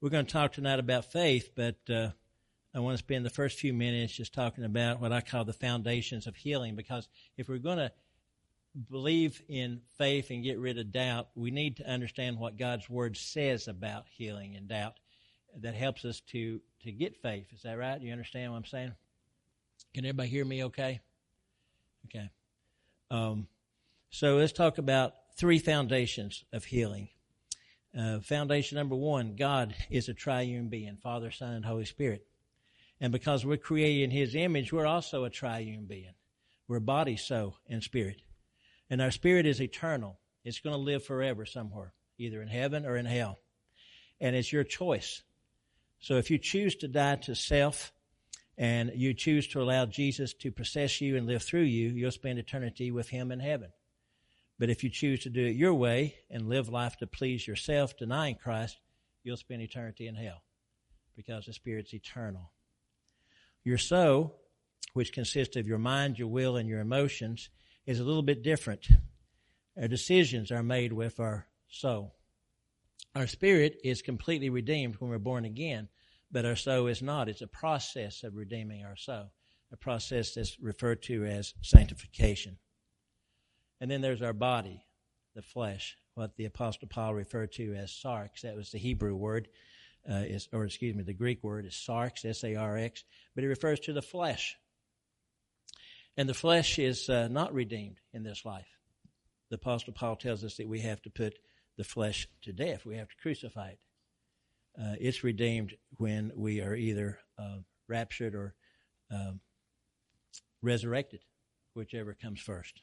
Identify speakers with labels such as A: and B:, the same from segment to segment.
A: We're going to talk tonight about faith, but I want to spend the first few minutes just talking about what I call the foundations of healing, because if we're going to believe in faith and get rid of doubt, we need to understand what God's Word says about healing and doubt. That helps us to get faith. Is that right? You understand what I'm saying? Can everybody hear me okay? Okay. So let's talk about three foundations of healing. Foundation number one, God is a triune being, Father, Son, and Holy Spirit. And because we're created in His image, we're also a triune being. We're body, soul, and spirit. And our spirit is eternal. It's going to live forever somewhere, either in heaven or in hell. And it's your choice. So if you choose to die to self and you choose to allow Jesus to possess you and live through you, you'll spend eternity with Him in heaven. But if you choose to do it your way and live life to please yourself, denying Christ, you'll spend eternity in hell because the Spirit's eternal. Your soul, which consists of your mind, your will, and your emotions, is a little bit different. Our decisions are made with our soul. Our spirit is completely redeemed when we're born again, but our soul is not. It's a process of redeeming our soul, a process that's referred to as sanctification. And then there's our body, the flesh, what the Apostle Paul referred to as sarx. That was the Hebrew word, the Greek word is sarx, S-A-R-X, but it refers to the flesh. And the flesh is not redeemed in this life. The Apostle Paul tells us that we have to put the flesh to death. We have to crucify it. It's redeemed when we are either raptured or resurrected, whichever comes first.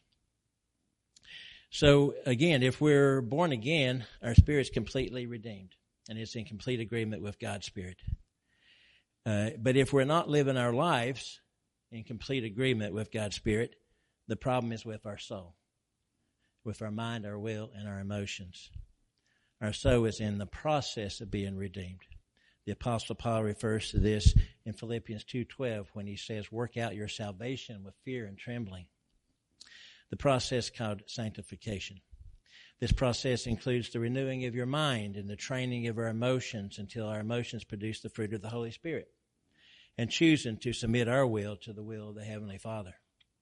A: So, again, if we're born again, our spirit's completely redeemed, and it's in complete agreement with God's Spirit. But if we're not living our lives in complete agreement with God's Spirit, the problem is with our soul, with our mind, our will, and our emotions. Our soul is in the process of being redeemed. The Apostle Paul refers to this in Philippians 2:12 when he says, work out your salvation with fear and trembling. The process called sanctification. This process includes the renewing of your mind and the training of our emotions until our emotions produce the fruit of the Holy Spirit, and choosing to submit our will to the will of the Heavenly Father.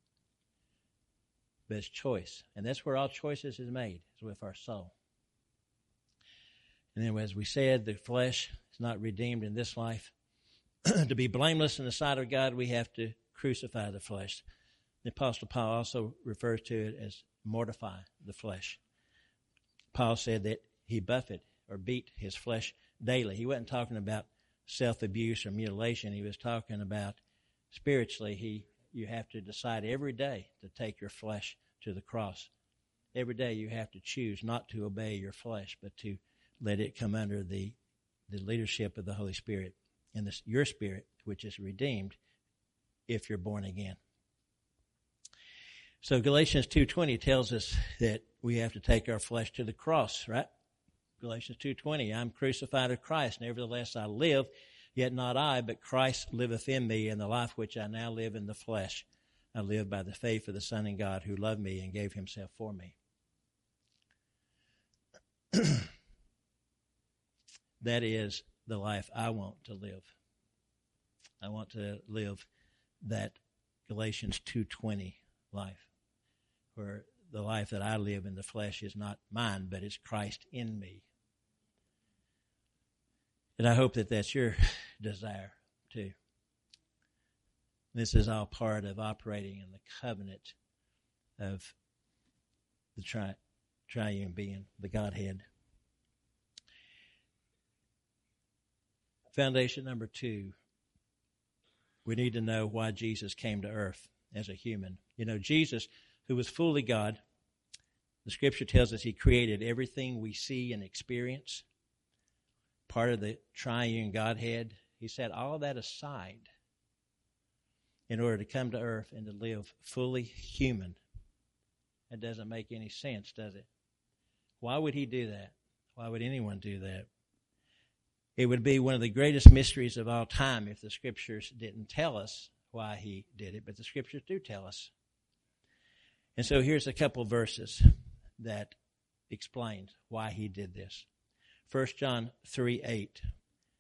A: But it's choice, and that's where all choices is made, is with our soul. And then, as we said, the flesh is not redeemed in this life. To be blameless in the sight of God, we have to crucify the flesh. The Apostle Paul also refers to it as mortify the flesh. Paul said that he buffeted or beat his flesh daily. He wasn't talking about self-abuse or mutilation. He was talking about spiritually, you have to decide every day to take your flesh to the cross. Every day you have to choose not to obey your flesh, but to let it come under the leadership of the Holy Spirit and your spirit, which is redeemed if you're born again. So Galatians 2:20 tells us that we have to take our flesh to the cross, right? Galatians 2:20, I'm crucified with Christ, nevertheless I live, yet not I, but Christ liveth in me, and the life which I now live in the flesh, I live by the faith of the Son in God who loved me and gave himself for me. That is the life I want to live. I want to live that Galatians 2:20 life, where the life that I live in the flesh is not mine, but it's Christ in me. And I hope that that's your desire too. This is all part of operating in the covenant of the triune being, the Godhead. Foundation number 2, we need to know why Jesus came to earth as a human. You know, Jesus, who was fully God, the Scripture tells us he created everything we see and experience, part of the triune Godhead. He set all of that aside in order to come to earth and to live fully human. That doesn't make any sense, does it? Why would he do that? Why would anyone do that? It would be one of the greatest mysteries of all time if the Scriptures didn't tell us why he did it, but the Scriptures do tell us. And so here's a couple verses that explain why he did this. 1 John 3:8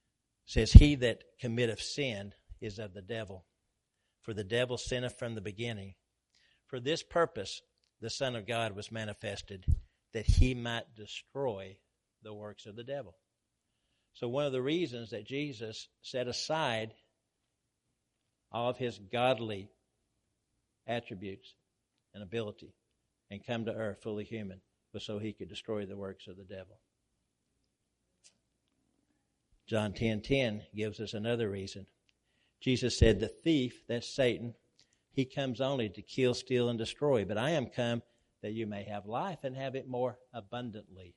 A: says, he that committeth sin is of the devil, for the devil sinneth from the beginning. For this purpose the Son of God was manifested, that he might destroy the works of the devil. So one of the reasons that Jesus set aside all of his godly attributes and ability and come to earth fully human was so he could destroy the works of the devil. John 10:10 gives us another reason. Jesus said, the thief, that's Satan, he comes only to kill, steal, and destroy. But I am come that you may have life and have it more abundantly.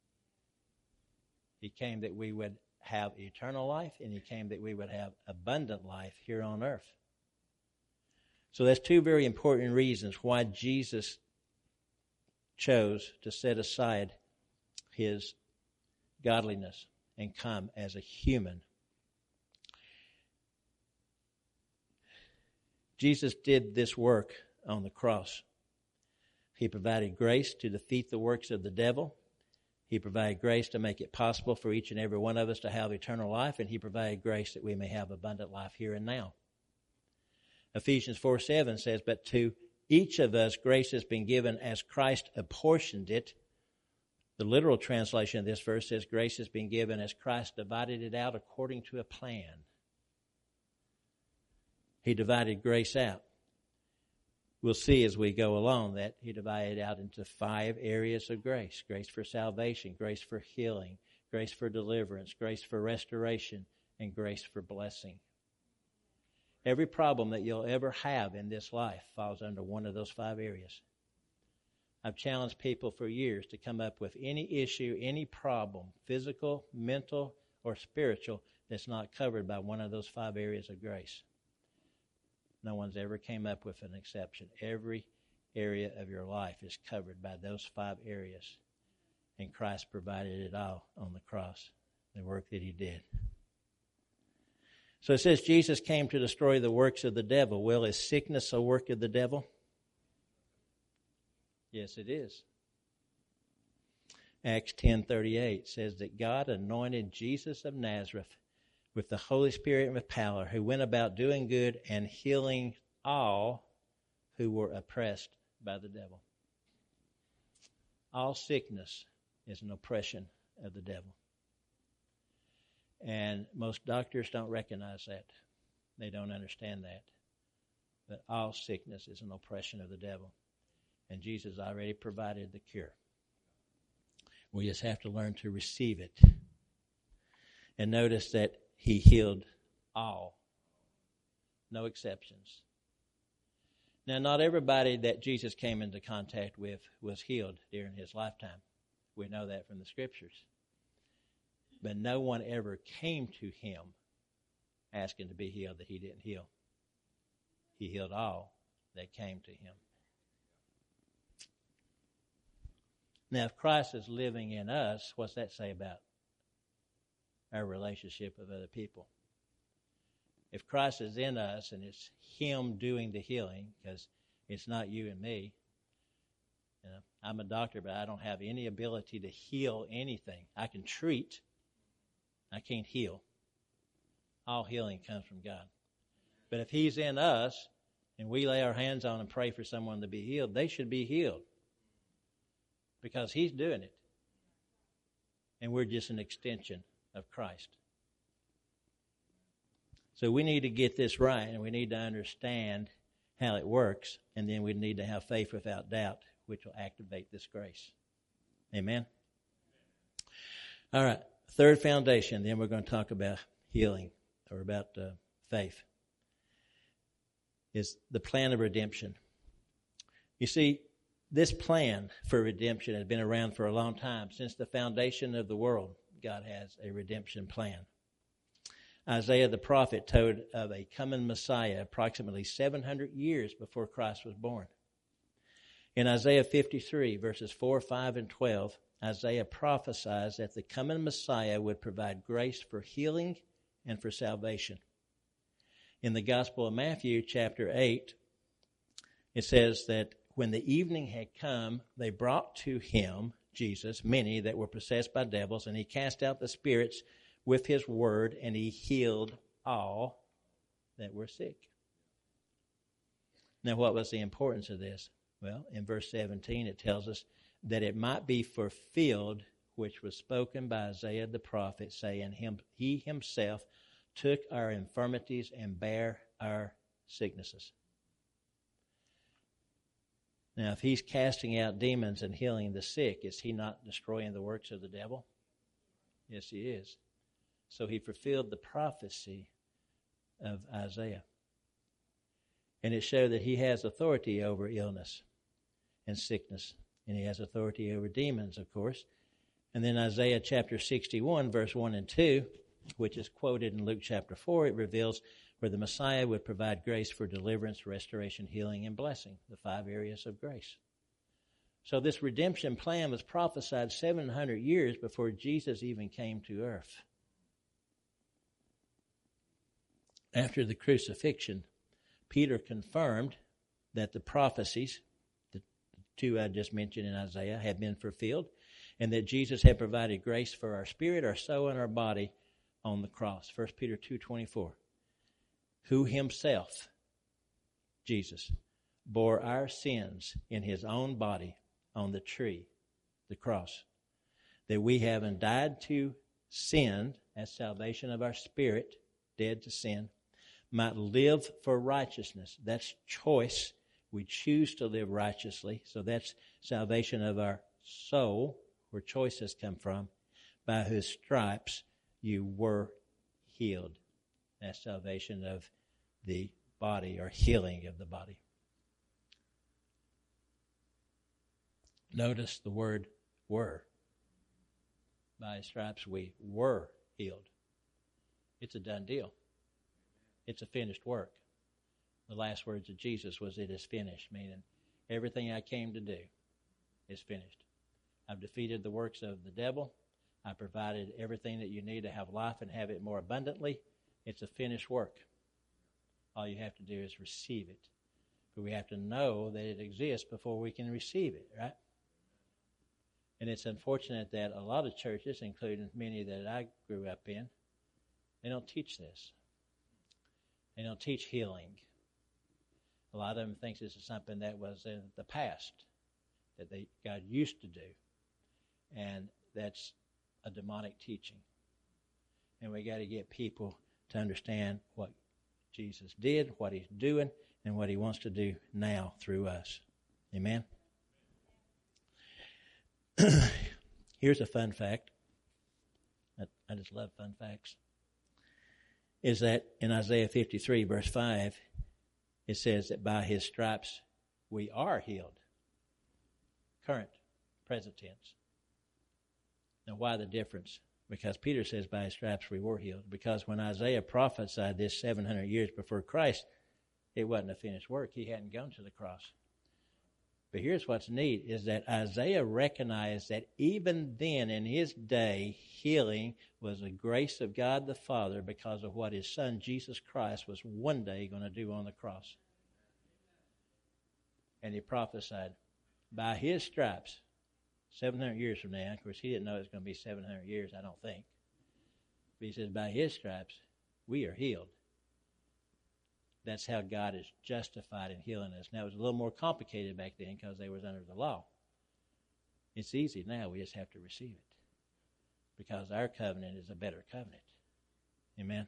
A: He came that we would have eternal life, and he came that we would have abundant life here on earth. So that's two very important reasons why Jesus chose to set aside his godliness and come as a human. Jesus did this work on the cross. He provided grace to defeat the works of the devil. He provided grace to make it possible for each and every one of us to have eternal life, and he provided grace that we may have abundant life here and now. Ephesians 4:7 says, but to each of us grace has been given as Christ apportioned it. The literal translation of this verse says, grace has been given as Christ divided it out according to a plan. He divided grace out. We'll see as we go along that he divided out into 5 areas of grace. Grace for salvation, grace for healing, grace for deliverance, grace for restoration, and grace for blessing. Every problem that you'll ever have in this life falls under one of those 5 areas. I've challenged people for years to come up with any issue, any problem, physical, mental, or spiritual, that's not covered by one of those 5 areas of grace. No one's ever came up with an exception. Every area of your life is covered by those 5 areas. And Christ provided it all on the cross, the work that he did. So it says Jesus came to destroy the works of the devil. Well, is sickness a work of the devil? Yes, it is. Acts 10:38 says that God anointed Jesus of Nazareth with the Holy Spirit and with power, who went about doing good and healing all who were oppressed by the devil. All sickness is an oppression of the devil. And most doctors don't recognize that. They don't understand that. But all sickness is an oppression of the devil. And Jesus already provided the cure. We just have to learn to receive it. And notice that he healed all. No exceptions. Now, not everybody that Jesus came into contact with was healed during his lifetime. We know that from the scriptures. But no one ever came to him asking to be healed that he didn't heal. He healed all that came to him. Now, if Christ is living in us, what's that say about our relationship with other people? If Christ is in us and it's him doing the healing, because it's not you and me. You know, I'm a doctor, but I don't have any ability to heal anything. I can treat. I can't heal. All healing comes from God. But if he's in us and we lay our hands on and pray for someone to be healed, they should be healed. Because he's doing it. And we're just an extension of Christ. So we need to get this right, and we need to understand how it works, and then we need to have faith without doubt, which will activate this grace. Amen? All right, 3rd foundation, then we're going to talk about healing, or about faith, is the plan of redemption. You see, this plan for redemption has been around for a long time. Since the foundation of the world, God has a redemption plan. Isaiah the prophet told of a coming Messiah approximately 700 years before Christ was born. In Isaiah 53, verses 4, 5, and 12, Isaiah prophesies that the coming Messiah would provide grace for healing and for salvation. In the Gospel of Matthew, chapter 8, it says that when the evening had come, they brought to him, Jesus, many that were possessed by devils, and he cast out the spirits with his word, and he healed all that were sick. Now, what was the importance of this? Well, in verse 17, it tells us that it might be fulfilled, which was spoken by Isaiah the prophet, saying, He himself took our infirmities and bare our sicknesses. Now, if he's casting out demons and healing the sick, is he not destroying the works of the devil? Yes, he is. So he fulfilled the prophecy of Isaiah. And it showed that he has authority over illness and sickness. And he has authority over demons, of course. And then Isaiah chapter 61, verse 1 and 2, which is quoted in Luke chapter 4, it reveals where the Messiah would provide grace for deliverance, restoration, healing, and blessing, the 5 areas of grace. So this redemption plan was prophesied 700 years before Jesus even came to earth. After the crucifixion, Peter confirmed that the prophecies, the 2 I just mentioned in Isaiah, had been fulfilled, and that Jesus had provided grace for our spirit, our soul, and our body on the cross. 1 Peter 2:24. Who himself, Jesus, bore our sins in his own body on the tree, the cross, that we, having died to sin, as salvation of our spirit, dead to sin, might live for righteousness. That's choice. We choose to live righteously. So that's salvation of our soul, where choices come from. By whose stripes you were healed. That's salvation of the body, or healing of the body. Notice the word were. By his stripes we were healed. It's a done deal. It's a finished work. The last words of Jesus was, it is finished, meaning everything I came to do is finished. I've defeated the works of the devil. I provided everything that you need to have life and have it more abundantly. It's a finished work. All you have to do is receive it. But we have to know that it exists before we can receive it, right? And it's unfortunate that a lot of churches, including many that I grew up in, they don't teach this. They don't teach healing. A lot of them think this is something that was in the past, that God used to do. And that's a demonic teaching. And we got to get people to understand what Jesus did, what he's doing, and what he wants to do now through us. Amen? Here's a fun fact. I just love fun facts. Is that in Isaiah 53, verse 5, it says that by his stripes we are healed. Current, present tense. Now, why the difference? Because Peter says by his stripes we were healed. Because when Isaiah prophesied this 700 years before Christ, it wasn't a finished work. He hadn't gone to the cross. But here's what's neat, is that Isaiah recognized that even then in his day, healing was a grace of God the Father because of what his son Jesus Christ was one day going to do on the cross. And he prophesied, by his stripes, 700 years from now, of course he didn't know it was going to be 700 years, I don't think. But he says, by his stripes, we are healed. That's how God is justified in healing us. Now, it was a little more complicated back then because they was under the law. It's easy now. We just have to receive it because our covenant is a better covenant. Amen?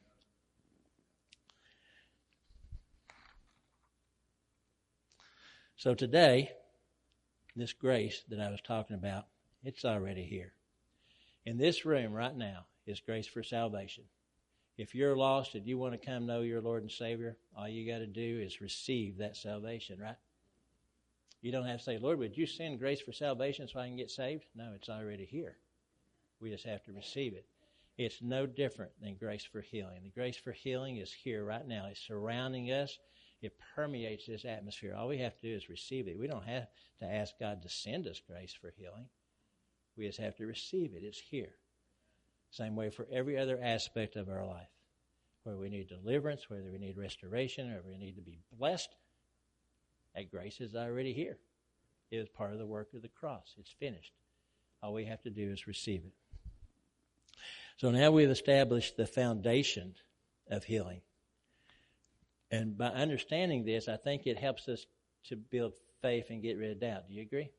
A: So today, this grace that I was talking about, it's already here. In this room right now is grace for salvation. If you're lost and you want to come know your Lord and Savior, all you got to do is receive that salvation, right? You don't have to say, Lord, would you send grace for salvation so I can get saved? No, it's already here. We just have to receive it. It's no different than grace for healing. The grace for healing is here right now. It's surrounding us. It permeates this atmosphere. All we have to do is receive it. We don't have to ask God to send us grace for healing. We just have to receive it. It's here. Same way for every other aspect of our life. Where we need deliverance, whether we need restoration, or we need to be blessed, that grace is already here. It was part of the work of the cross. It's finished. All we have to do is receive it. So now we've established the foundation of healing. And by understanding this, I think it helps us to build faith and get rid of doubt. Do you agree?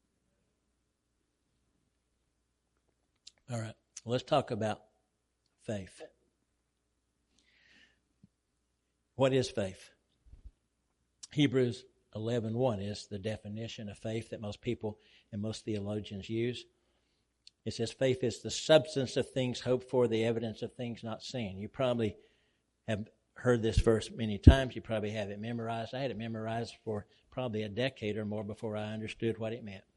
A: All right. Let's talk about faith. What is faith? Hebrews 11:1 is the definition of faith that most people and most theologians use. It says faith is the substance of things hoped for, the evidence of things not seen. You probably have heard this verse many times. You probably have it memorized. I had it memorized for probably a decade or more before I understood what it meant.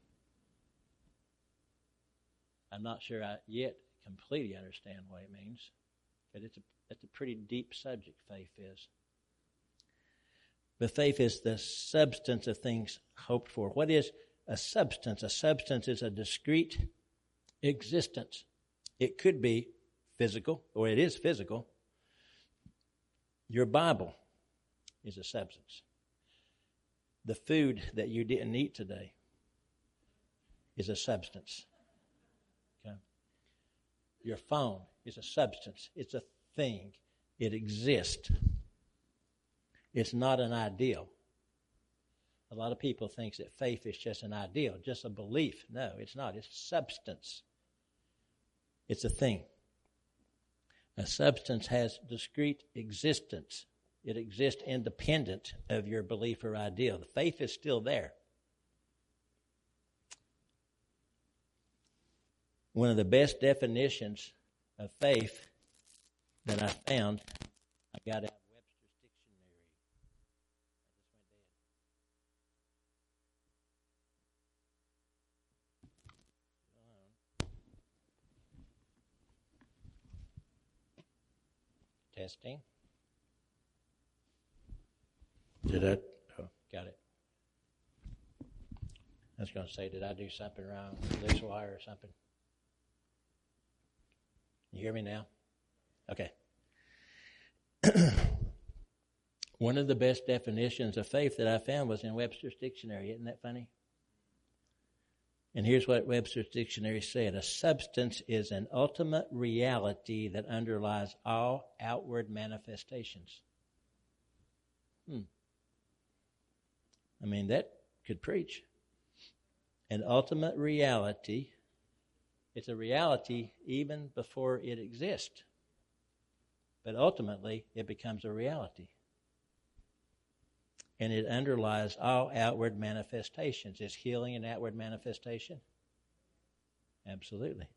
A: I'm not sure I yet completely understand what it means, but it's a pretty deep subject, faith is. But faith is the substance of things hoped for. What is a substance? A substance is a discrete existence. It could be physical, or it is physical. Your Bible is a substance. The food that you didn't eat today is a substance. Okay? Your phone is a substance. It's a thing. It exists. It's not an ideal. A lot of people think that faith is just an ideal, just a belief. No, it's not. It's substance. It's a thing. A substance has discrete existence. It exists independent of your belief or ideal. The faith is still there. One of the best definitions of faith that I found, I got out of Webster's Dictionary. Testing. Oh, got it. I was going to say, did I do something wrong with this wire or something? You hear me now? Okay. One of the best definitions of faith that I found was in Webster's Dictionary. Isn't that funny? And here's what Webster's Dictionary said. A substance is an ultimate reality that underlies all outward manifestations. I mean, that could preach. An ultimate reality. It's a reality even before it exists. But ultimately, it becomes a reality. And it underlies all outward manifestations. Is healing an outward manifestation? Absolutely.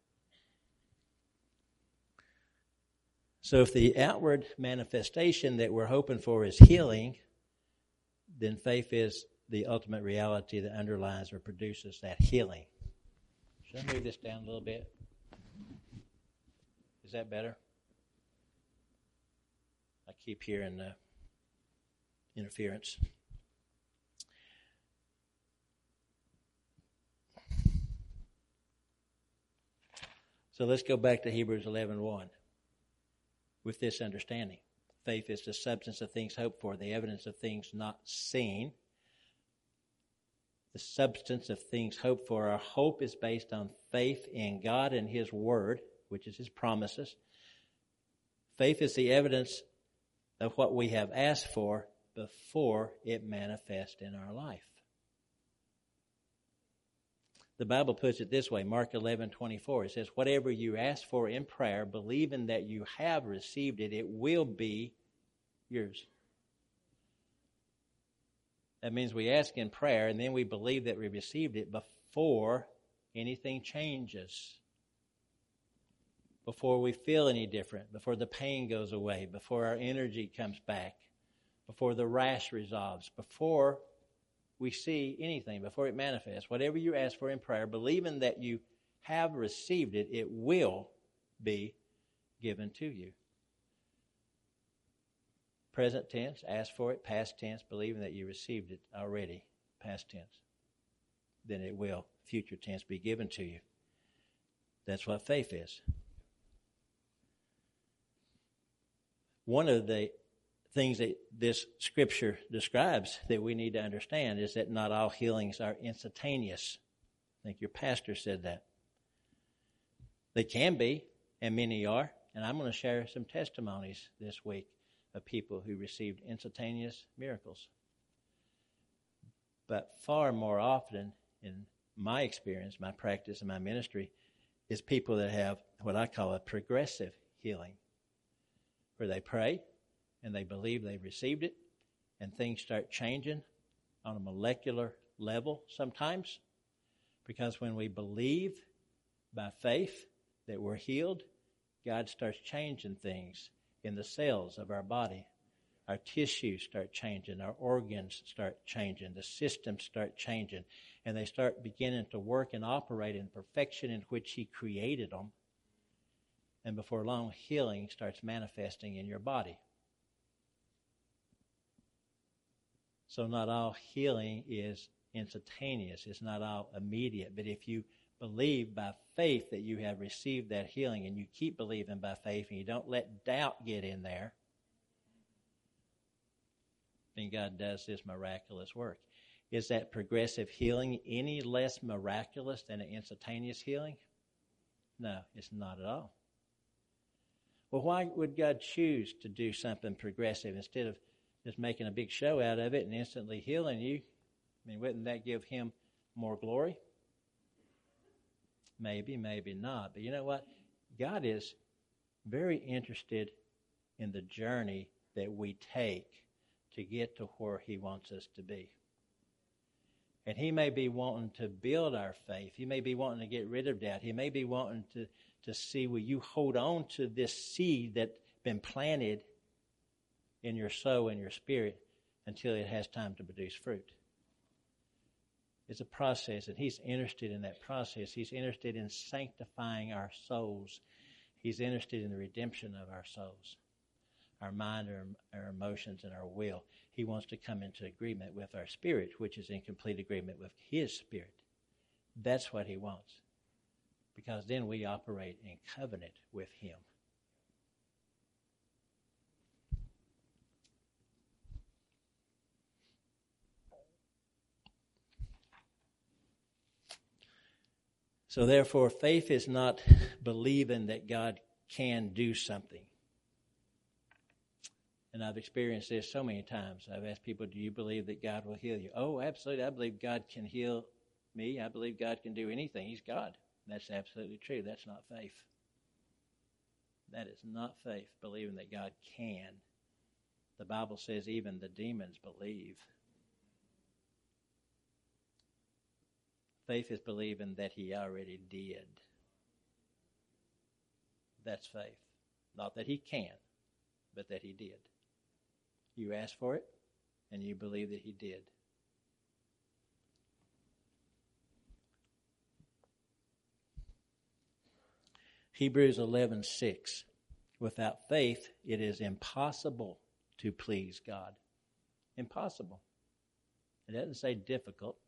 A: So if the outward manifestation that we're hoping for is healing, then faith is the ultimate reality that underlies or produces that healing. Should I move this down a little bit? Is that better? I keep hearing interference. So let's go back to Hebrews 11:1 with this understanding. Faith is the substance of things hoped for, the evidence of things not seen. The substance of things hoped for. Our hope is based on faith in God and His Word, which is His promises. Faith is the evidence of what we have asked for before it manifests in our life. The Bible puts it this way, Mark 11:24. It says, whatever you ask for in prayer, believing that you have received it, it will be yours. That means we ask in prayer, and then we believe that we received it before anything changes. Before we feel any different, before the pain goes away, before our energy comes back, before the rash resolves, before we see anything, before it manifests. Whatever you ask for in prayer, believing that you have received it, it will be given to you. Present tense, ask for it. Past tense, believing that you received it already. Past tense. Then it will, future tense, be given to you. That's what faith is. One of the things that this scripture describes that we need to understand is that not all healings are instantaneous. I think your pastor said that. They can be, and many are. And I'm going to share some testimonies this week of people who received instantaneous miracles. But far more often, in my experience, my practice, and my ministry, is people that have what I call a progressive healing, where they pray and they believe they've received it, and things start changing on a molecular level sometimes. Because when we believe by faith that we're healed, God starts changing things in the cells of our body. Our tissues start changing, our organs start changing, the systems start changing, and they start beginning to work and operate in perfection in which He created them. And before long, healing starts manifesting in your body. So not all healing is instantaneous. It's not all immediate. But if you believe by faith that you have received that healing, and you keep believing by faith, and you don't let doubt get in there, then God does His miraculous work. Is that progressive healing any less miraculous than an instantaneous healing? No, it's not at all. Well, why would God choose to do something progressive instead of just making a big show out of it and instantly healing you? I mean, wouldn't that give Him more glory? Maybe, maybe not. But you know what? God is very interested in the journey that we take to get to where He wants us to be. And He may be wanting to build our faith. He may be wanting to get rid of doubt. He may be wanting to see, will you hold on to this seed that's been planted in your soul and your spirit until it has time to produce fruit. It's a process, and He's interested in that process. He's interested in sanctifying our souls. He's interested in the redemption of our souls, our mind, our emotions, and our will. He wants to come into agreement with our spirit, which is in complete agreement with His Spirit. That's what He wants, because then we operate in covenant with Him. So therefore, faith is not believing that God can do something. And I've experienced this so many times. I've asked people, do you believe that God will heal you? Oh, absolutely. I believe God can heal me. I believe God can do anything. He's God. That's absolutely true. That's not faith. That is not faith, believing that God can. The Bible says even the demons believe. Faith is believing that He already did. That's faith. Not that He can, but that He did. You asked for it, and you believe that He did. Hebrews 11:6. Without faith, it is impossible to please God. Impossible. It doesn't say difficult.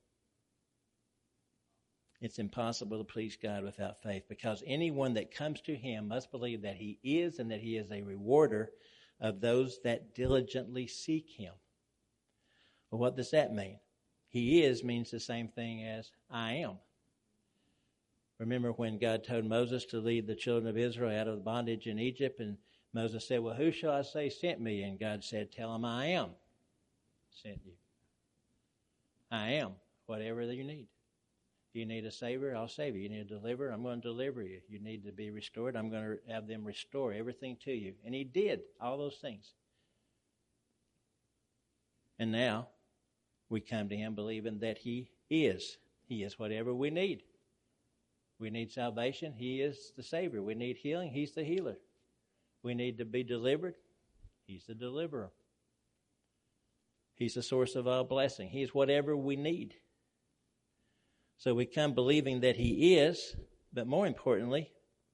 A: It's impossible to please God without faith, because anyone that comes to Him must believe that He is, and that He is a rewarder of those that diligently seek Him. Well, what does that mean? He is means the same thing as I am. Remember when God told Moses to lead the children of Israel out of bondage in Egypt, and Moses said, well, who shall I say sent me? And God said, tell them I am sent you. I am, whatever you need. You need a Savior, I'll save you. You need a deliverer, I'm going to deliver you. You need to be restored, I'm going to have them restore everything to you. And He did all those things. And now we come to Him believing that He is. He is whatever we need. We need salvation, He is the Savior. We need healing, He's the healer. We need to be delivered, He's the deliverer. He's the source of all blessing. He's whatever we need. So we come believing that He is, but more importantly,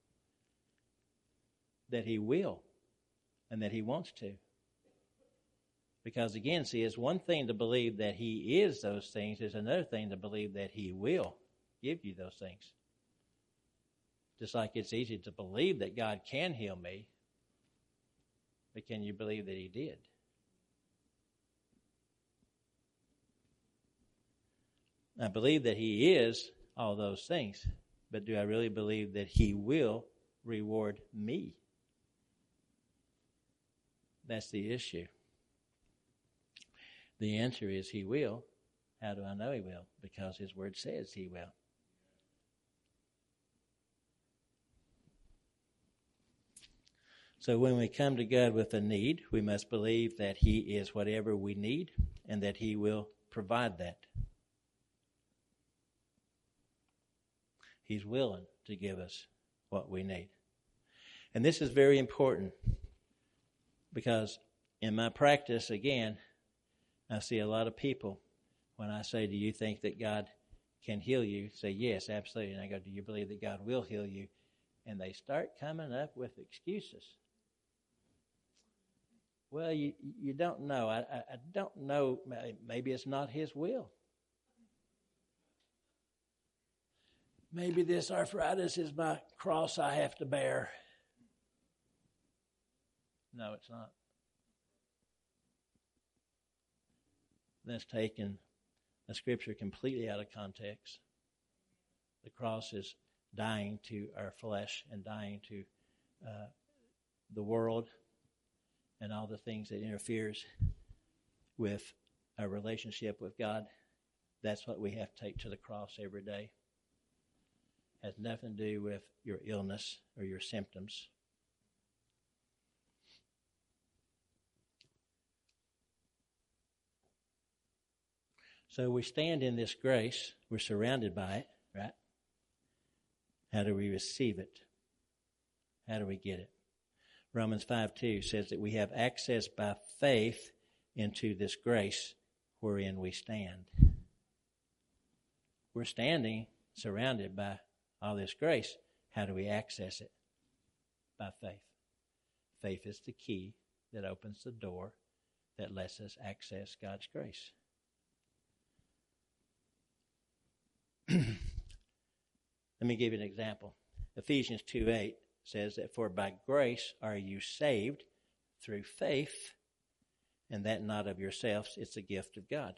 A: that He will and that He wants to. Because again, see, it's one thing to believe that He is those things. It's another thing to believe that He will give you those things. Just like it's easy to believe that God can heal me, but can you believe that He did? I believe that He is all those things, but do I really believe that He will reward me? That's the issue. The answer is He will. How do I know He will? Because His Word says He will. So when we come to God with a need, we must believe that He is whatever we need and that He will provide that. He's willing to give us what we need. And this is very important because in my practice, again, I see a lot of people, when I say, do you think that God can heal you? Say, yes, absolutely. And I go, do you believe that God will heal you? And they start coming up with excuses. Well, you don't know. I don't know. Maybe it's not His will. Maybe this arthritis is my cross I have to bear. No, it's not. That's taken the Scripture completely out of context. The cross is dying to our flesh and dying to the world and all the things that interferes with our relationship with God. That's what we have to take to the cross every day. It has nothing to do with your illness or your symptoms. So we stand in this grace. We're surrounded by it, right? How do we receive it? How do we get it? Romans 5:2 says that we have access by faith into this grace wherein we stand. We're standing surrounded by all this grace. How do we access it? By faith. Faith is the key that opens the door that lets us access God's grace. Let me give you an example. Ephesians 2:8 says that for by grace are you saved through faith, and that not of yourselves, it's a gift of God.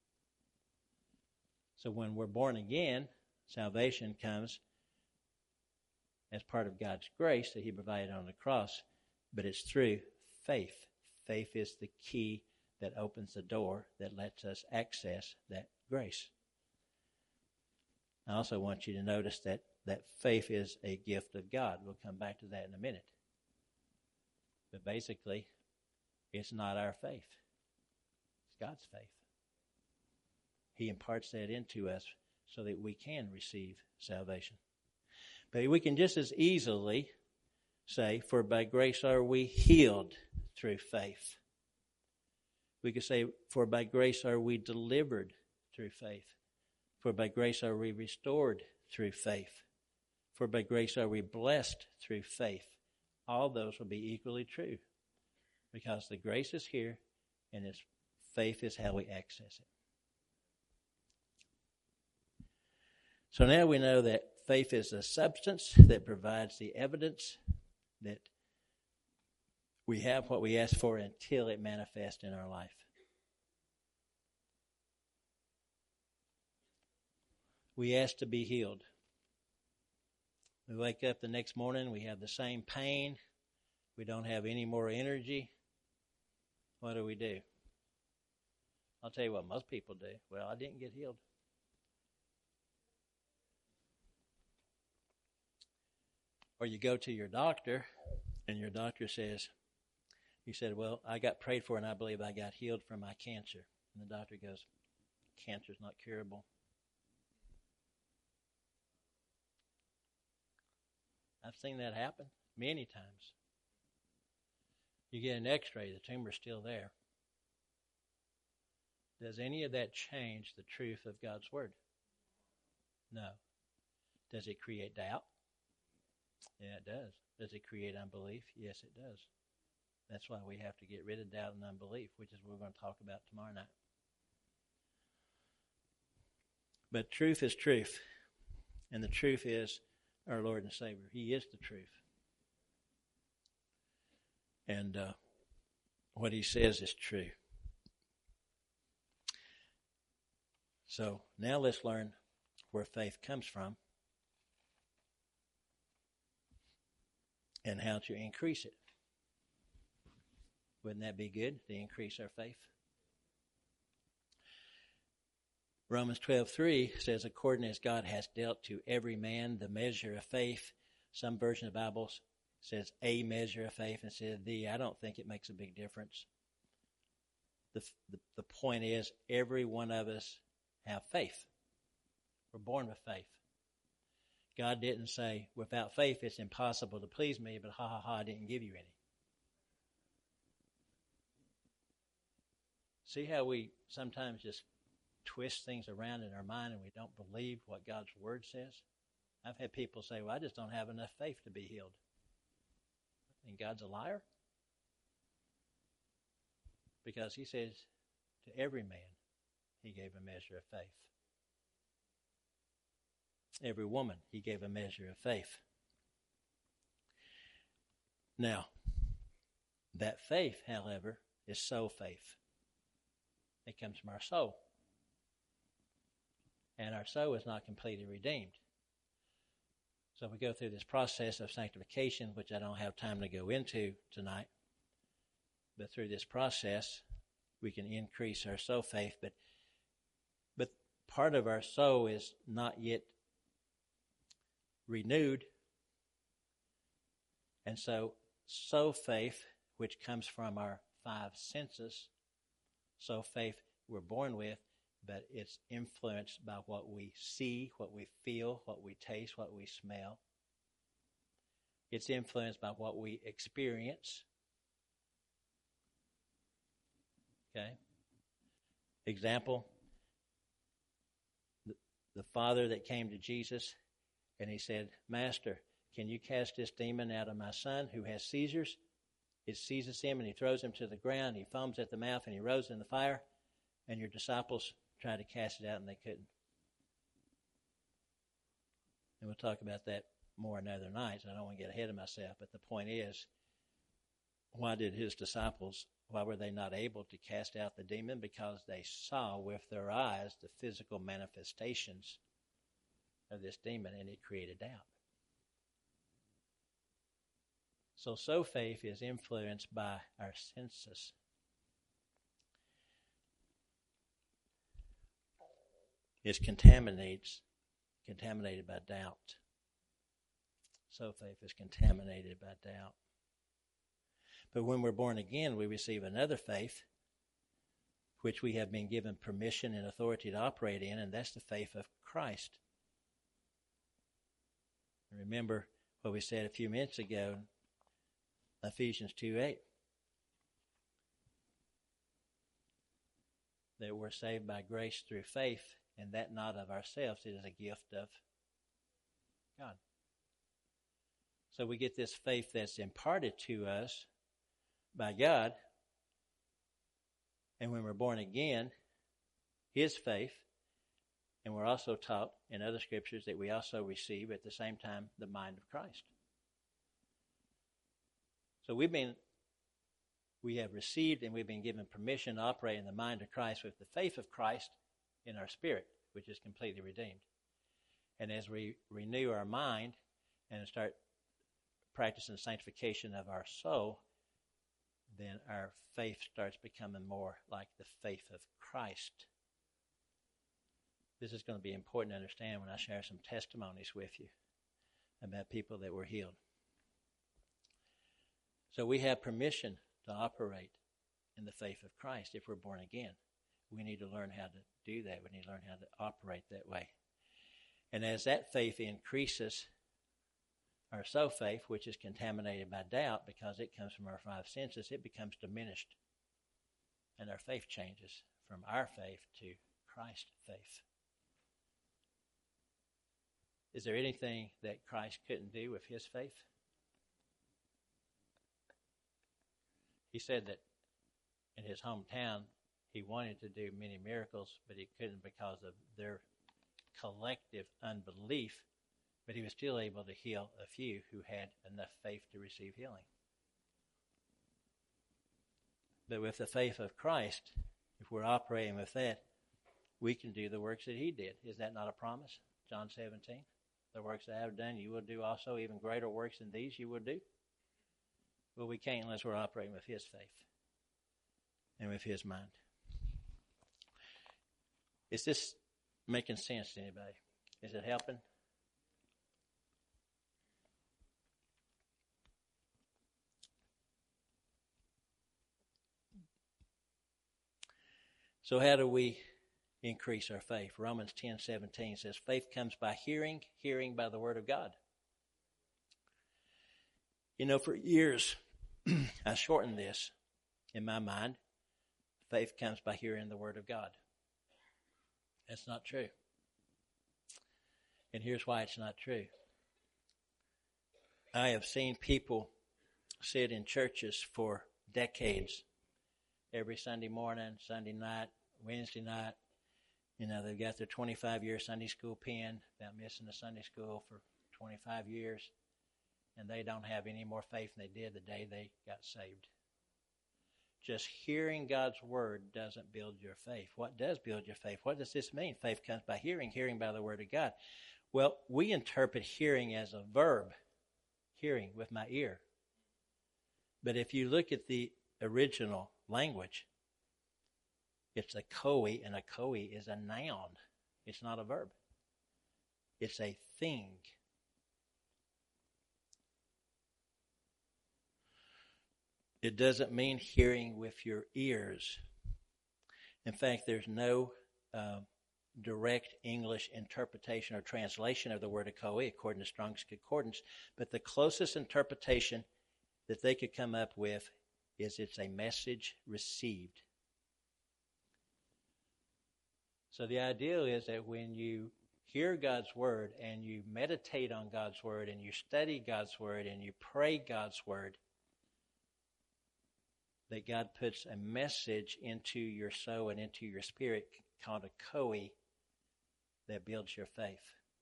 A: So when we're born again, salvation comes as part of God's grace that He provided on the cross, but it's through faith. Faith is the key that opens the door that lets us access that grace. I also want you to notice that faith is a gift of God. We'll come back to that in a minute. But basically, it's not our faith. It's God's faith. He imparts that into us so that we can receive salvation. But we can just as easily say, for by grace are we healed through faith. We could say, for by grace are we delivered through faith. For by grace are we restored through faith. For by grace are we blessed through faith. All those will be equally true because the grace is here and its faith is how we access it. So now we know that faith is a substance that provides the evidence that we have what we ask for until it manifests in our life. We ask to be healed. We wake up the next morning, we have the same pain. We don't have any more energy. What do? I'll tell you what most people do. Well, I didn't get healed. Or you go to your doctor, and your doctor says, you said, well, I got prayed for, and I believe I got healed from my cancer. And the doctor goes, cancer's not curable. I've seen that happen many times. You get an x-ray, the tumor's still there. Does any of that change the truth of God's Word? No. Does it create doubt? Yeah, it does. Does it create unbelief? Yes, it does. That's why we have to get rid of doubt and unbelief, which is what we're going to talk about tomorrow night. But truth is truth. And the truth is our Lord and Savior. He is the truth. And what He says is true. So now let's learn where faith comes from. and how to increase it. Wouldn't that be good, to increase our faith? Romans 12:3 says, according as God has dealt to every man the measure of faith. Some version of the Bible says a measure of faith and says the. I don't think it makes a big difference. The point is, every one of us have faith. We're born with faith. God didn't say, without faith it's impossible to please me, but I didn't give you any. See how we sometimes just twist things around in our mind and we don't believe what God's Word says? I've had people say, well, I just don't have enough faith to be healed. And God's a liar? Because He says to every man He gave a measure of faith. Every woman He gave a measure of faith. Now, that faith, however, is soul faith. It comes from our soul. And our soul is not completely redeemed. So we go through this process of sanctification, which I don't have time to go into tonight. But through this process, we can increase our soul faith. But part of our soul is not yet renewed. And so soul faith, which comes from our five senses, soul faith we're born with, but it's influenced by what we see, what we feel, what we taste, what we smell. It's influenced by what we experience. Okay? Example, the father that came to Jesus and he said, Master, can you cast this demon out of my son who has seizures? It seizes him and he throws him to the ground. He foams at the mouth and he rolls in the fire. And your disciples tried to cast it out and they couldn't. And we'll talk about that more another night. So I don't want to get ahead of myself. But the point is, why did his disciples, why were they not able to cast out the demon? Because they saw with their eyes the physical manifestations of this demon, and it created doubt. So soul faith is influenced by our senses. It's contaminated by doubt. Soul faith is contaminated by doubt. But when we're born again, we receive another faith, which we have been given permission and authority to operate in, and that's the faith of Christ. Remember what we said a few minutes ago, Ephesians 2:8. That we're saved by grace through faith, and that not of ourselves. It is a gift of God. So we get this faith that's imparted to us by God. And when we're born again, His faith, and we're also taught in other scriptures that we also receive at the same time the mind of Christ. So we have received and we've been given permission to operate in the mind of Christ with the faith of Christ in our spirit, which is completely redeemed. And as we renew our mind and start practicing sanctification of our soul, then our faith starts becoming more like the faith of Christ. This is going to be important to understand when I share some testimonies with you about people that were healed. So we have permission to operate in the faith of Christ if we're born again. We need to learn how to do that. We need to learn how to operate that way. And as that faith increases, our soul faith, which is contaminated by doubt because it comes from our five senses, it becomes diminished. And our faith changes from our faith to Christ's faith. Is there anything that Christ couldn't do with His faith? He said that in His hometown, He wanted to do many miracles, but He couldn't because of their collective unbelief. But He was still able to heal a few who had enough faith to receive healing. But with the faith of Christ, if we're operating with that, we can do the works that He did. Is that not a promise? John 17. The works that I have done, you will do also. Even greater works than these you will do. Well, we can't unless we're operating with His faith and with His mind. Is this making sense to anybody? Is it helping? So how do we increase our faith? Romans 10:17 says, faith comes by hearing, hearing by the Word of God. You know, for years, I shortened this in my mind. Faith comes by hearing the Word of God. That's not true. And here's why it's not true. I have seen people sit in churches for decades, every Sunday morning, Sunday night, Wednesday night. You know, they've got their 25-year Sunday school pen, without missing a Sunday school for 25 years, and they don't have any more faith than they did the day they got saved. Just hearing God's Word doesn't build your faith. What does build your faith? What does this mean? Faith comes by hearing, hearing by the Word of God. Well, we interpret hearing as a verb, hearing with my ear. But if you look at the original language, it's a koe, and a koe is a noun. It's not a verb. It's a thing. It doesn't mean hearing with your ears. In fact, there's no direct English interpretation or translation of the word akoe according to Strong's Concordance, but the closest interpretation that they could come up with is it's a message received. So the idea is that when you hear God's Word and you meditate on God's Word and you study God's Word and you pray God's Word, that God puts a message into your soul and into your spirit called a koe that builds your faith.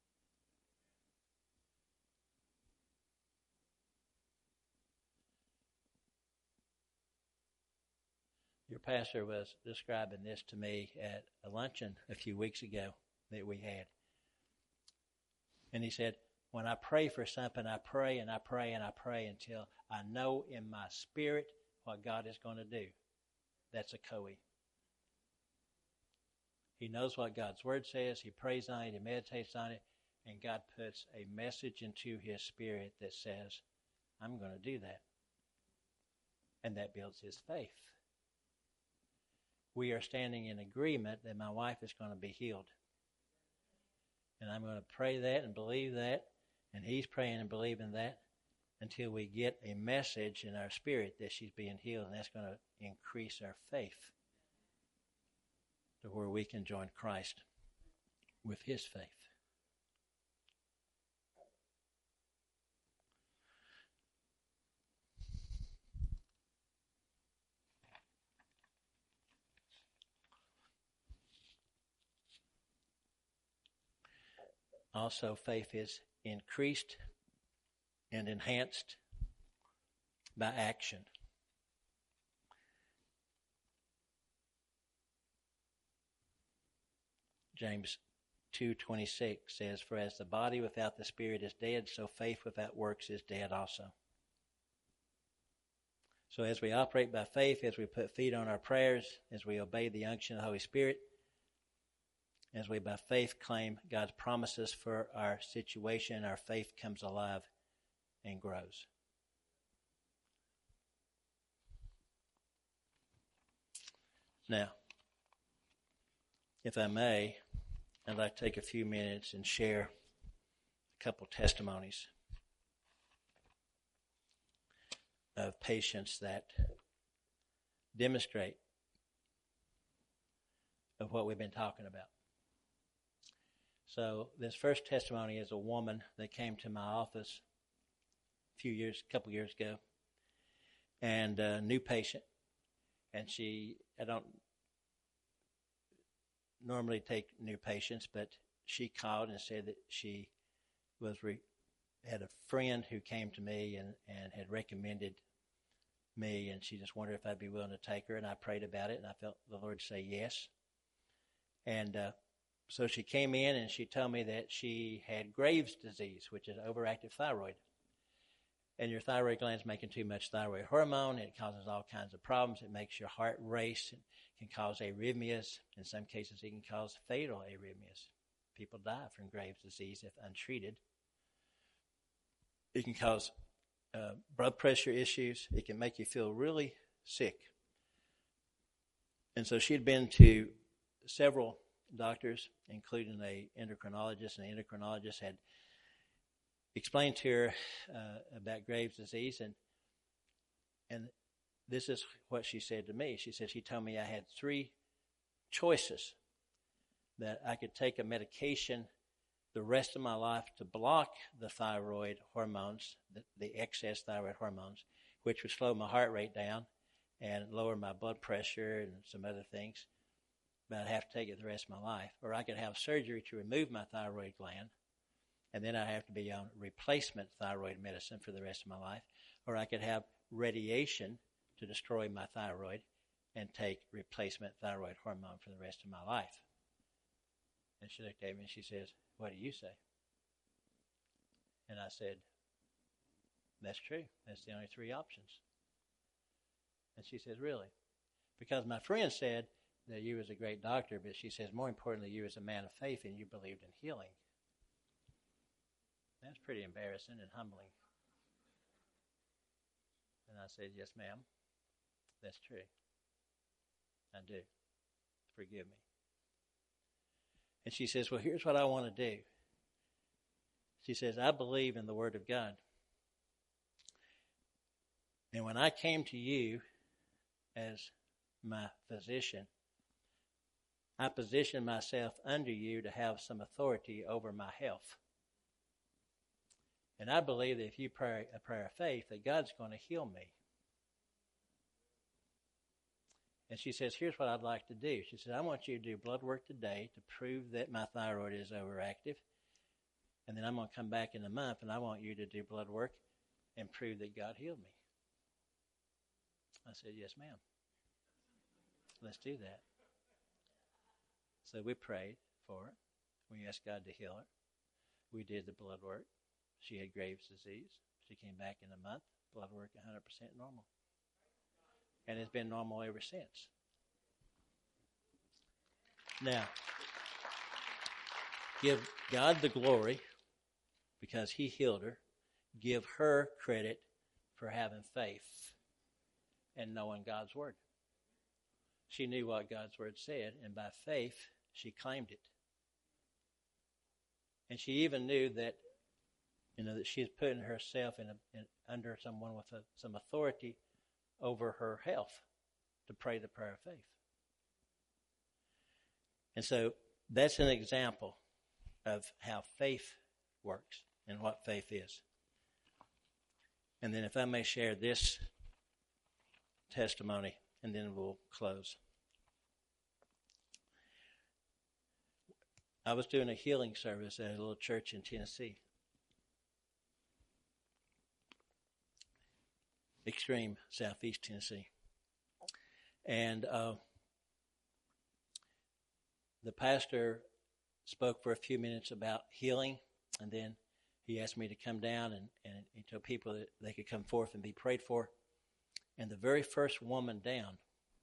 A: Your pastor was describing this to me at a luncheon a few weeks ago that we had. And he said, when I pray for something, I pray and I pray and I pray until I know in my spirit what God is going to do. That's a koe. He knows what God's Word says. He prays on it. He meditates on it. And God puts a message into his spirit that says, I'm going to do that. And that builds his faith. We are standing in agreement that my wife is going to be healed. And I'm going to pray that and believe that. And he's praying and believing that until we get a message in our spirit that she's being healed. And that's going to increase our faith to where we can join Christ with his faith. Also, faith is increased and enhanced by action. James 2:26 says, for as the body without the spirit is dead, so faith without works is dead also. So as we operate by faith, as we put feet on our prayers, as we obey the unction of the Holy Spirit, as we by faith claim God's promises for our situation, our faith comes alive and grows. Now, if I may, I'd like to take a few minutes and share a couple testimonies of patients that demonstrate of what we've been talking about. So this first testimony is a woman that came to my office a couple years ago, and a new patient. And I don't normally take new patients, but she called and said that she had a friend who came to me and had recommended me, and she just wondered if I'd be willing to take her. And I prayed about it, and I felt the Lord say yes. And so she came in and she told me that she had Graves' disease, which is overactive thyroid. and your thyroid gland's making too much thyroid hormone. It causes all kinds of problems. It makes your heart race. It can cause arrhythmias. In some cases, it can cause fatal arrhythmias. People die from Graves' disease if untreated. It can cause blood pressure issues. It can make you feel really sick. And so she'd been to several doctors, including an endocrinologist, and the endocrinologist had explained to her about Graves' disease, and this is what she said to me. She said she told me I had 3 choices, that I could take a medication the rest of my life to block the thyroid hormones, the excess thyroid hormones, which would slow my heart rate down and lower my blood pressure and some other things, but I'd have to take it the rest of my life. Or I could have surgery to remove my thyroid gland, and then I'd have to be on replacement thyroid medicine for the rest of my life. Or I could have radiation to destroy my thyroid and take replacement thyroid hormone for the rest of my life. And she looked at me and she says, "What do you say?" And I said, "That's true. That's the only 3 options." And she says, "Really?" Because my friend said that you was a great doctor, but she says, more importantly, you was a man of faith and you believed in healing. That's pretty embarrassing and humbling. And I said, "Yes, ma'am. That's true. I do. Forgive me." And she says, "Well, here's what I want to do." She says, "I believe in the Word of God. And when I came to you as my physician, I positioned myself under you to have some authority over my health. And I believe that if you pray a prayer of faith, that God's going to heal me." And she says, "Here's what I'd like to do." She says, "I want you to do blood work today to prove that my thyroid is overactive. And then I'm going to come back in a month and I want you to do blood work and prove that God healed me." I said, "Yes, ma'am. Let's do that." So we prayed for her. We asked God to heal her. We did the blood work. She had Graves' disease. She came back in a month. Blood work 100% normal. And it's been normal ever since. Now, give God the glory because He healed her. Give her credit for having faith and knowing God's Word. She knew what God's Word said, and by faith, she claimed it. And she even knew that, that she is putting herself under someone with some authority over her health to pray the prayer of faith. And so that's an example of how faith works and what faith is. And then if I may share this testimony, and then we'll close. I was doing a healing service at a little church in Tennessee. Extreme southeast Tennessee. And the pastor spoke for a few minutes about healing, and then he asked me to come down and he told people that they could come forth and be prayed for. And the very first woman down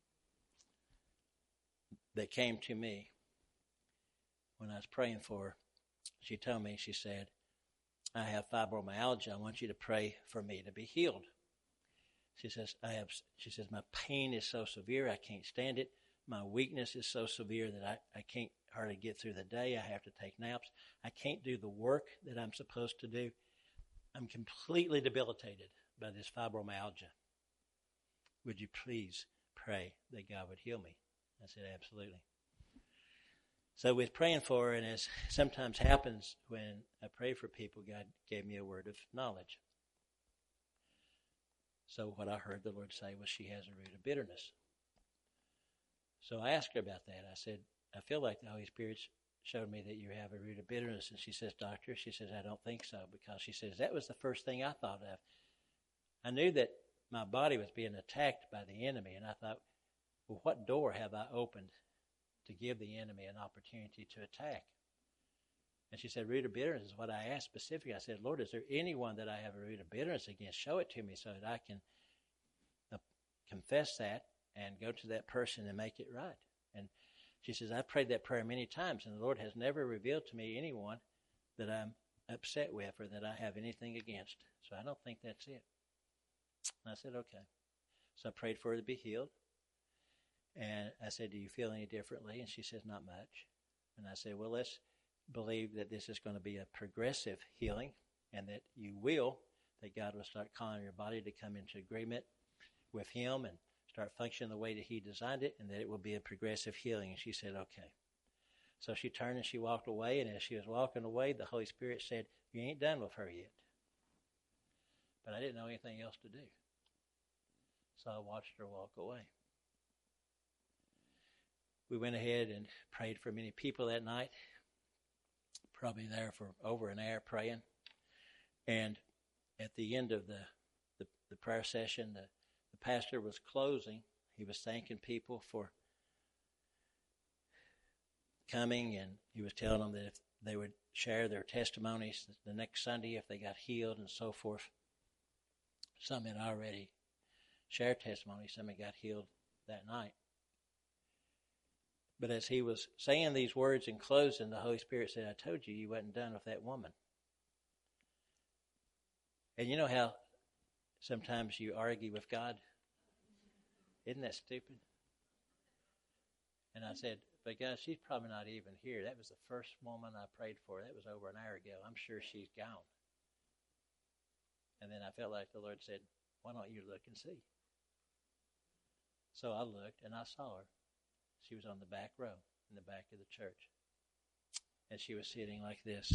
A: that came to me when I was praying for her, she told me, she said, "I have fibromyalgia. I want you to pray for me to be healed." She says, "My pain is so severe, I can't stand it. My weakness is so severe that I can't hardly get through the day. I have to take naps. I can't do the work that I'm supposed to do. I'm completely debilitated by this fibromyalgia. Would you please pray that God would heal me?" I said, "Absolutely." So we was praying for her, and as sometimes happens when I pray for people, God gave me a word of knowledge. So what I heard the Lord say was she has a root of bitterness. So I asked her about that. I said, "I feel like the Holy Spirit showed me that you have a root of bitterness." And she says, "Doctor," she says, "I don't think so," because she says, that was the first thing I thought of. I knew that my body was being attacked by the enemy, and I thought, well, what door have I opened to give the enemy an opportunity to attack? And she said, root of bitterness is what I asked specifically. I said, Lord, is there anyone that I have a root of bitterness against? Show it to me so that I can confess that and go to that person and make it right. And she says, I've prayed that prayer many times, and the Lord has never revealed to me anyone that I'm upset with or that I have anything against. So I don't think that's it. And I said, okay. So I prayed for her to be healed. And I said, do you feel any differently? And she says, not much. And I said, well, let's believe that this is going to be a progressive healing and that that God will start calling your body to come into agreement with Him and start functioning the way that He designed it, and that it will be a progressive healing. And she said, okay. So she turned and she walked away, and as she was walking away, the Holy Spirit said, you ain't done with her yet. But I didn't know anything else to do. So I watched her walk away. We went ahead and prayed for many people that night, probably there for over an hour praying. And at the end of the prayer session, the pastor was closing. He was thanking people for coming, and he was telling them that if they would share their testimonies the next Sunday if they got healed and so forth. Some had already shared testimonies. Some had got healed that night. But as he was saying these words in closing, the Holy Spirit said, I told you you wasn't done with that woman. And you know how sometimes you argue with God? Isn't that stupid? And I said, but God, she's probably not even here. That was the first woman I prayed for. That was over an hour ago. I'm sure she's gone. And then I felt like the Lord said, why don't you look and see? So I looked and I saw her. She was on the back row in the back of the church. And she was sitting like this,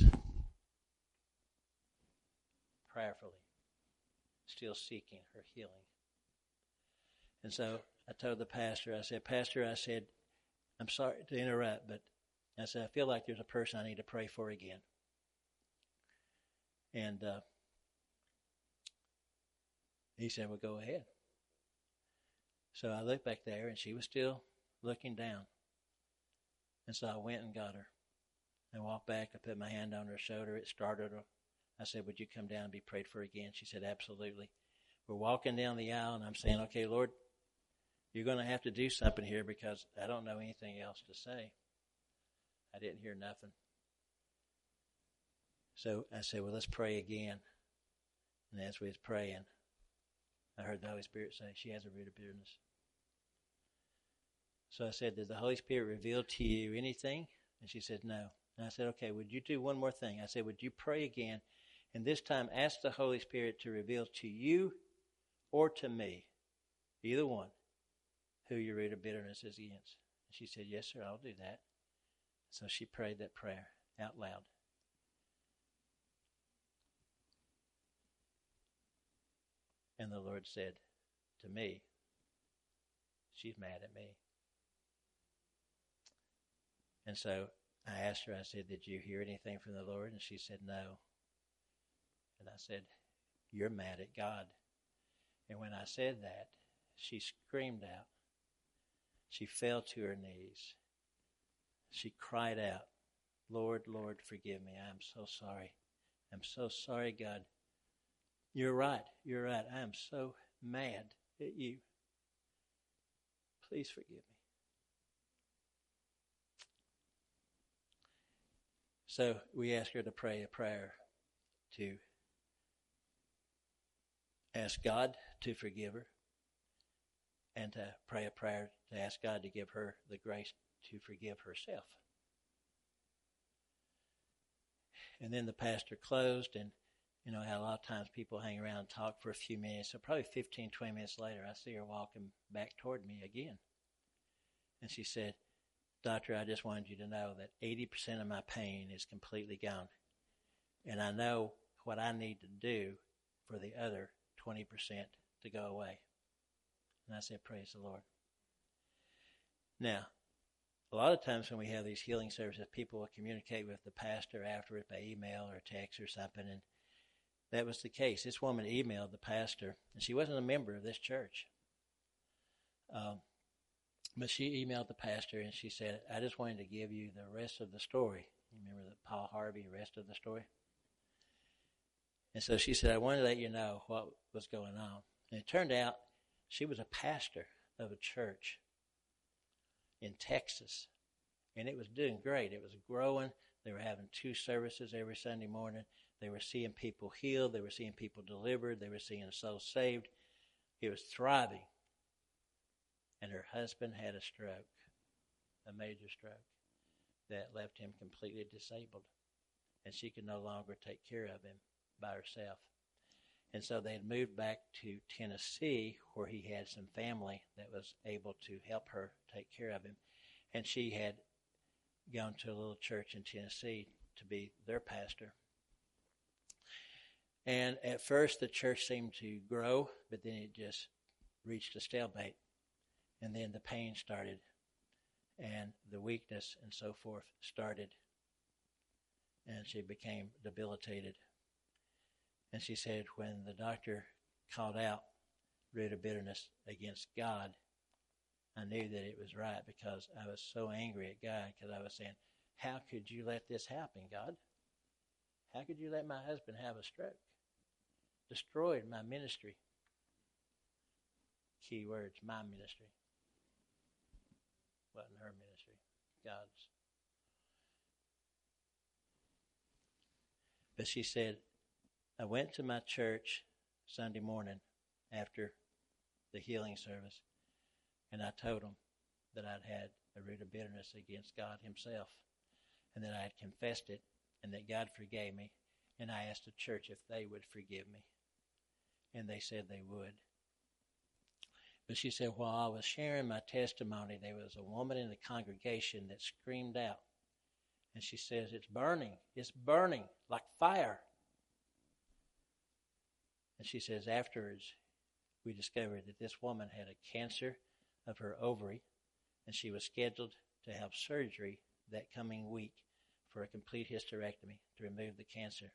A: prayerfully, still seeking her healing. And so I told the pastor, I said, Pastor, I said, I'm sorry to interrupt, but I said, I feel like there's a person I need to pray for again. And he said, well, go ahead. So I looked back there, and she was still looking down. And so I went and got her. I walked back. I put my hand on her shoulder. It started her. I said, would you come down and be prayed for again? She said, absolutely. We're walking down the aisle, and I'm saying, okay, Lord, you're going to have to do something here because I don't know anything else to say. I didn't hear nothing. So I said, well, let's pray again. And as we was praying, I heard the Holy Spirit say, she has a root of bitterness. So I said, did the Holy Spirit reveal to you anything? And she said, no. And I said, okay, would you do one more thing? I said, would you pray again? And this time ask the Holy Spirit to reveal to you or to me, either one, who your root of bitterness is against. And she said, yes, sir, I'll do that. So she prayed that prayer out loud. And the Lord said to me, she's mad at me. And so I asked her, I said, did you hear anything from the Lord? And she said, no. And I said, you're mad at God. And when I said that, she screamed out. She fell to her knees. She cried out, Lord, Lord, forgive me. I am so sorry. I'm so sorry, God. You're right. You're right. I am so mad at you. Please forgive me. So we asked her to pray a prayer to ask God to forgive her and to pray a prayer to ask God to give her the grace to forgive herself. And then the pastor closed, and you know how a lot of times people hang around and talk for a few minutes. So probably 15, 20 minutes later, I see her walking back toward me again. And she said, Doctor, I just wanted you to know that 80% of my pain is completely gone. And I know what I need to do for the other 20% to go away. And I said, praise the Lord. Now, a lot of times when we have these healing services, people will communicate with the pastor afterwards by email or text or something, and that was the case. This woman emailed the pastor, and she wasn't a member of this church. But she emailed the pastor, and she said, I just wanted to give you the rest of the story. You remember the Paul Harvey, the rest of the story? And so she said, I wanted to let you know what was going on. And it turned out she was a pastor of a church in Texas. And it was doing great. It was growing. They were having 2 services every Sunday morning. They were seeing people healed. They were seeing people delivered. They were seeing souls saved. It was thriving. And her husband had a stroke, a major stroke, that left him completely disabled. And she could no longer take care of him by herself. And so they had moved back to Tennessee, where he had some family that was able to help her take care of him. And she had gone to a little church in Tennessee to be their pastor. And at first the church seemed to grow, but then it just reached a stalemate. And then the pain started, and the weakness and so forth started. And she became debilitated. And she said when the doctor called out root of bitterness against God, I knew that it was right, because I was so angry at God, because I was saying, how could you let this happen, God? How could you let my husband have a stroke? Destroyed my ministry. Key words, my ministry. Wasn't her ministry, God's. But she said, I went to my church Sunday morning after the healing service, and I told them that I'd had a root of bitterness against God himself, and that I had confessed it, and that God forgave me, and I asked the church if they would forgive me, and they said they would. But she said, while I was sharing my testimony, there was a woman in the congregation that screamed out, and she says, it's burning like fire. And she says, afterwards, we discovered that this woman had a cancer of her ovary, and she was scheduled to have surgery that coming week for a complete hysterectomy to remove the cancer.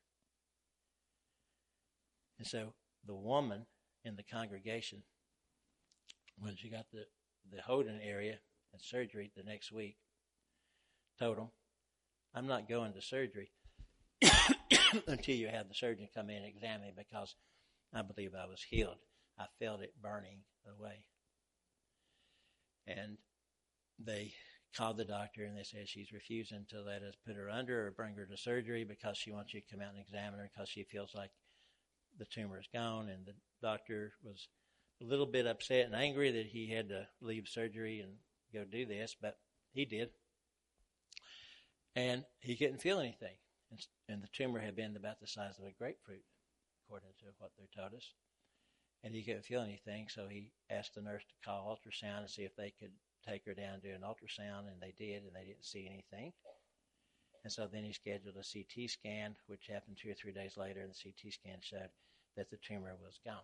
A: And so the woman in the congregation, when she got the Holden area and surgery the next week, told them, I'm not going to surgery until you have the surgeon come in and examine me, because I believe I was healed. I felt it burning away. And they called the doctor, and they said she's refusing to let us put her under or bring her to surgery, because she wants you to come out and examine her, because she feels like the tumor is gone. And the doctor was a little bit upset and angry that he had to leave surgery and go do this, but he did. And he couldn't feel anything. And the tumor had been about the size of a grapefruit, according to what they told us. And he couldn't feel anything, so he asked the nurse to call ultrasound and see if they could take her down and do an ultrasound, and they did, and they didn't see anything. And so then he scheduled a CT scan, which happened 2 or 3 days later, and the CT scan showed that the tumor was gone.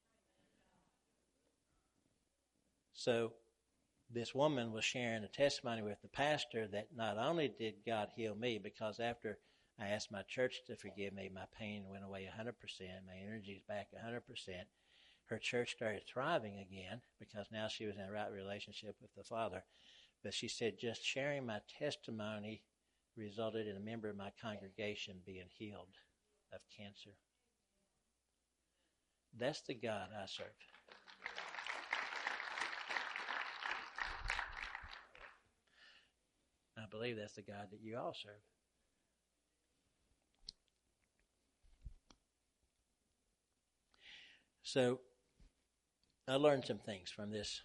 A: So this woman was sharing a testimony with the pastor that not only did God heal me, because after I asked my church to forgive me, my pain went away 100%, my energy is back 100%. Her church started thriving again, because now she was in a right relationship with the Father. But she said just sharing my testimony resulted in a member of my congregation being healed of cancer. That's the God I serve. I believe that's the God that you all serve. So I learned some things from this.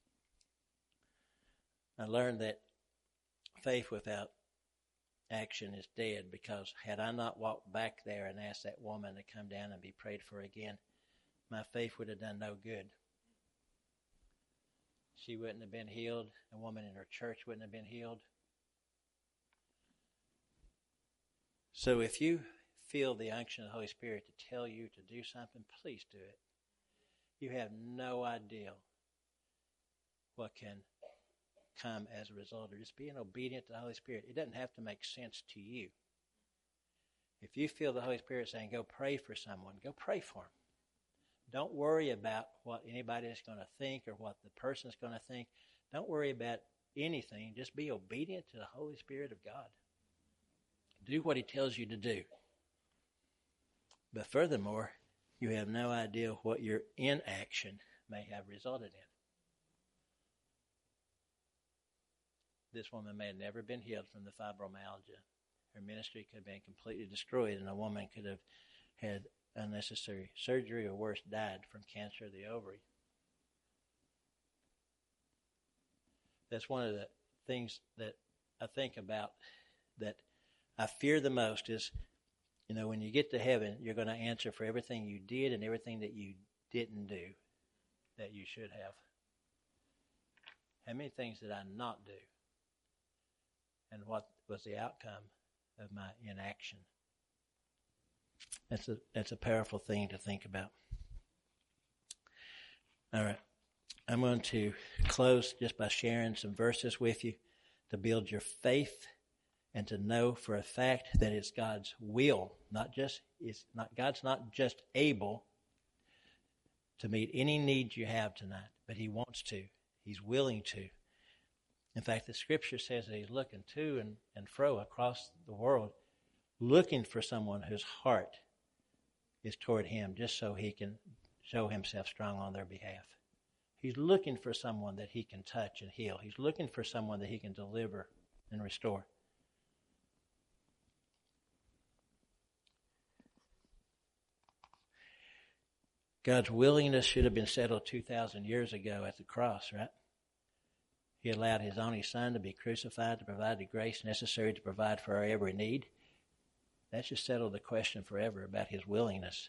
A: I learned that faith without action is dead, because had I not walked back there and asked that woman to come down and be prayed for again, my faith would have done no good. She wouldn't have been healed. A woman in her church wouldn't have been healed. So if you feel the unction of the Holy Spirit to tell you to do something, please do it. You have no idea what can come as a result of just being obedient to the Holy Spirit. It doesn't have to make sense to you. If you feel the Holy Spirit saying, go pray for someone, go pray for them. Don't worry about what anybody is going to think or what the person is going to think. Don't worry about anything. Just be obedient to the Holy Spirit of God. Do what he tells you to do. But furthermore, you have no idea what your inaction may have resulted in. This woman may have never been healed from the fibromyalgia. Her ministry could have been completely destroyed, and a woman could have had unnecessary surgery or worse, died from cancer of the ovary. That's one of the things that I think about that I fear the most is, when you get to heaven, you're going to answer for everything you did and everything that you didn't do that you should have. How many things did I not do? And what was the outcome of my inaction? That's a powerful thing to think about. All right. I'm going to close just by sharing some verses with you to build your faith and to know for a fact that it's God's will, God's not just able to meet any need you have tonight, but he wants to. He's willing to. In fact, the scripture says that he's looking to and fro across the world, looking for someone whose heart is toward him, just so he can show himself strong on their behalf. He's looking for someone that he can touch and heal. He's looking for someone that he can deliver and restore. God's willingness should have been settled 2,000 years ago at the cross, right? He allowed his only son to be crucified to provide the grace necessary to provide for our every need. That should settle the question forever about his willingness.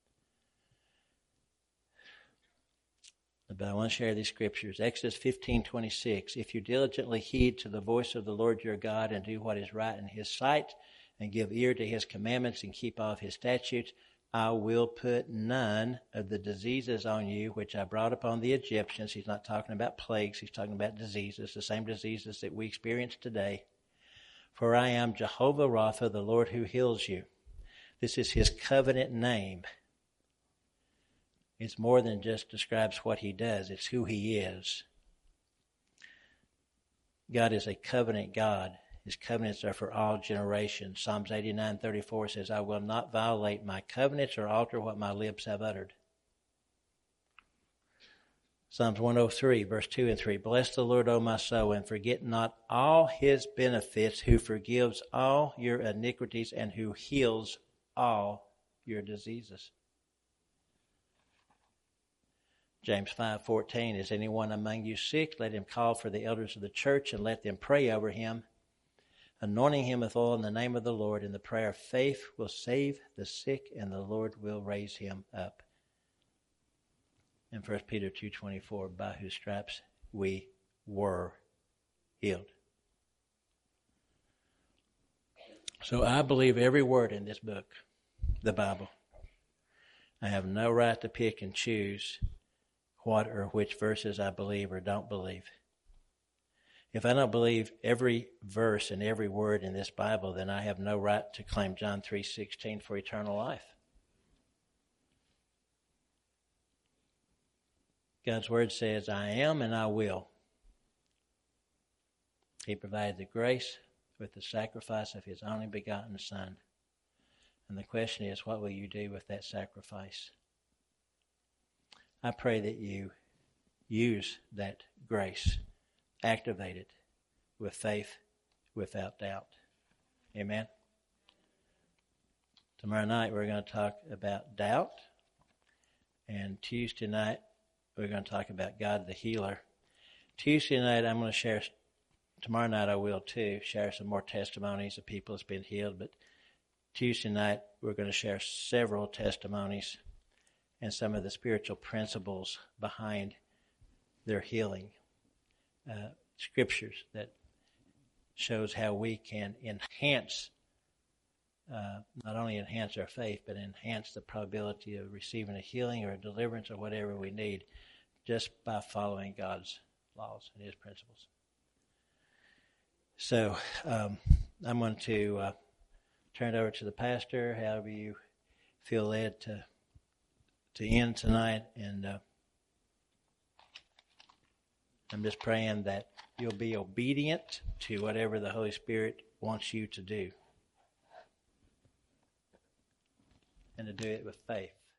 A: But I want to share these scriptures. Exodus 15:26. If you diligently heed to the voice of the Lord your God and do what is right in his sight and give ear to his commandments and keep all of his statutes, I will put none of the diseases on you which I brought upon the Egyptians. He's not talking about plagues. He's talking about diseases, the same diseases that we experience today. For I am Jehovah Rapha, the Lord who heals you. This is his covenant name. It's more than just describes what he does. It's who he is. God is a covenant God. His covenants are for all generations. Psalms 89:34 says, I will not violate my covenants or alter what my lips have uttered. Psalms 103, verse 2 and 3. Bless the Lord, O my soul, and forget not all his benefits, who forgives all your iniquities and who heals all your diseases. James 5:14, is anyone among you sick? Let him call for the elders of the church and let them pray over him, anointing him with oil in the name of the Lord. And the prayer of faith will save the sick, and the Lord will raise him up. In 1 Peter 2:24, by whose stripes we were healed. So I believe every word in this book, the Bible. I have no right to pick and choose what or which verses I believe or don't believe. If I don't believe every verse and every word in this Bible, then I have no right to claim John 3:16 for eternal life. God's word says, I am and I will. He provided the grace with the sacrifice of his only begotten Son. And the question is, what will you do with that sacrifice? I pray that you use that grace, activate it with faith, without doubt. Amen? Tomorrow night we're going to talk about doubt. And Tuesday night we're going to talk about God the healer. Tuesday night I'm going to share, tomorrow night I will too, share some more testimonies of people that's been healed. But Tuesday night we're going to share several testimonies and some of the spiritual principles behind their healing. Scriptures that shows how we can enhance, not only enhance our faith, but enhance the probability of receiving a healing or a deliverance or whatever we need just by following God's laws and his principles. So I'm going to turn it over to the pastor, however you feel led to end tonight, and I'm just praying that you'll be obedient to whatever the Holy Spirit wants you to do. and to do it with faith.